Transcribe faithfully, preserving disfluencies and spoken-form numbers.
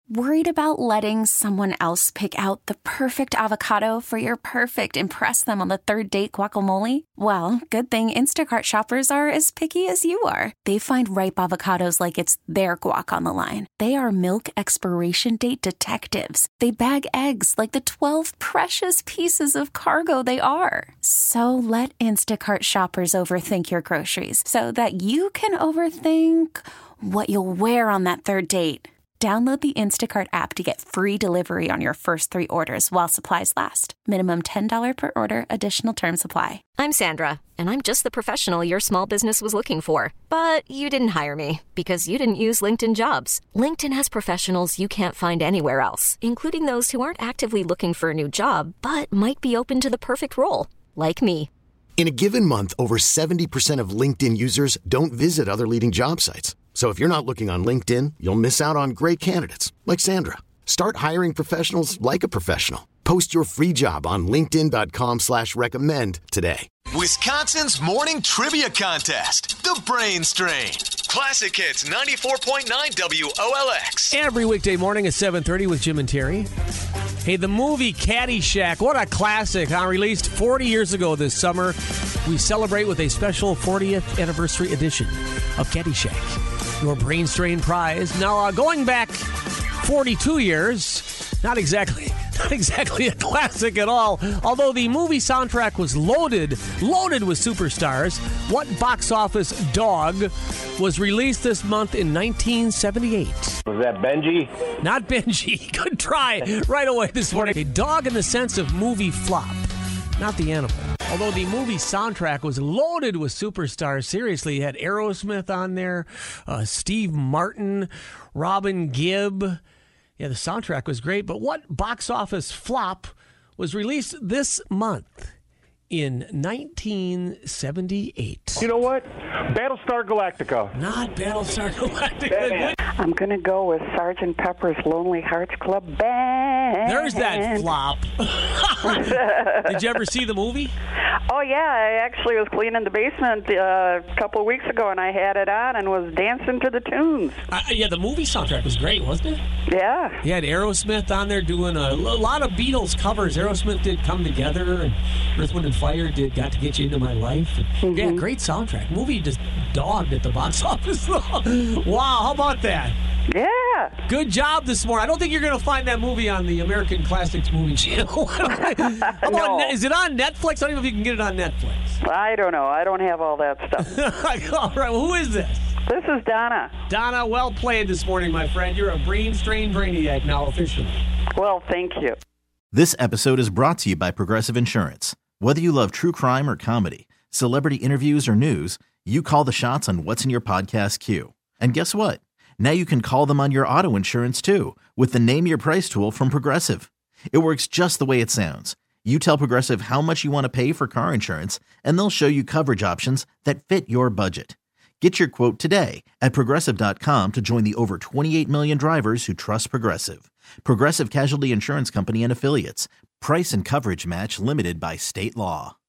Worried about letting someone else pick out the perfect avocado for your perfect impress them on the third date guacamole? Well, good thing Instacart shoppers are as picky as you are. They find ripe avocados like it's their guac on the line. They are milk expiration date detectives. They bag eggs like the twelve precious pieces of cargo they are. So let Instacart shoppers overthink your groceries so that you can overthink what you'll wear on that third date. Download the Instacart app to get free delivery on your first three orders while supplies last. Minimum ten dollars per order. Additional terms apply. I'm Sandra, and I'm just the professional your small business was looking for. But you didn't hire me because you didn't use LinkedIn Jobs. LinkedIn has professionals you can't find anywhere else, including those who aren't actively looking for a new job, but might be open to the perfect role, like me. In a given month, over seventy percent of LinkedIn users don't visit other leading job sites. So if you're not looking on LinkedIn, you'll miss out on great candidates like Sandra. Start hiring professionals like a professional. Post your free job on linkedin dot com slash recommend today. Wisconsin's morning trivia contest, The Brain Strain. Classic Hits ninety-four point nine W O L X. Every weekday morning at seven thirty with Jim and Terry. Hey, the movie Caddyshack, what a classic, huh? Released forty years ago this summer. We celebrate with a special fortieth anniversary edition of Caddyshack, your Brain Strain prize. Now, uh, going back forty-two years, not exactly... Not exactly a classic at all. Although the movie soundtrack was loaded, loaded with superstars. What box office dog was released this month in nineteen seventy-eight? Was that Benji? Not Benji. Good try. Right away this morning. A dog in the sense of movie flop, not the animal. Although the movie soundtrack was loaded with superstars. Seriously, you had Aerosmith on there, uh, Steve Martin, Robin Gibb. Yeah, the soundtrack was great, but what box office flop was released this month in nineteen seventy-eight? You know what? Battlestar Galactica. Not Battlestar Galactica. I'm going to go with Sergeant Pepper's Lonely Hearts Club Band. There's that flop. Did you ever see the movie? Oh, yeah. I actually was cleaning the basement uh, a couple of weeks ago, and I had it on and was dancing to the tunes. Uh, yeah, the movie soundtrack was great, wasn't it? Yeah. You had Aerosmith on there doing a, a lot of Beatles covers. Aerosmith did Come Together, and Earth, Wind and Fire did Got to Get You Into My Life. Mm-hmm. Yeah, great soundtrack. Movie just dogged at the box office. Wow, how about that? Yeah. Good job this morning. I don't think you're going to find that movie on the American Classics Movie Channel. How about no. Net- is it on Netflix? I don't know if you can get it on Netflix. I don't know. I don't have all that stuff. All right. Well, who is this? This is Donna. Donna, well played this morning, my friend. You're a brain strain brainiac now officially. Well, thank you. This episode is brought to you by Progressive Insurance. Whether you love true crime or comedy, celebrity interviews or news, you call the shots on what's in your podcast queue. And guess what? Now you can call them on your auto insurance too with the Name Your Price tool from Progressive. It works just the way it sounds. You tell Progressive how much you want to pay for car insurance, and they'll show you coverage options that fit your budget. Get your quote today at Progressive dot com to join the over twenty-eight million drivers who trust Progressive. Progressive Casualty Insurance Company and Affiliates. Price and coverage match limited by state law.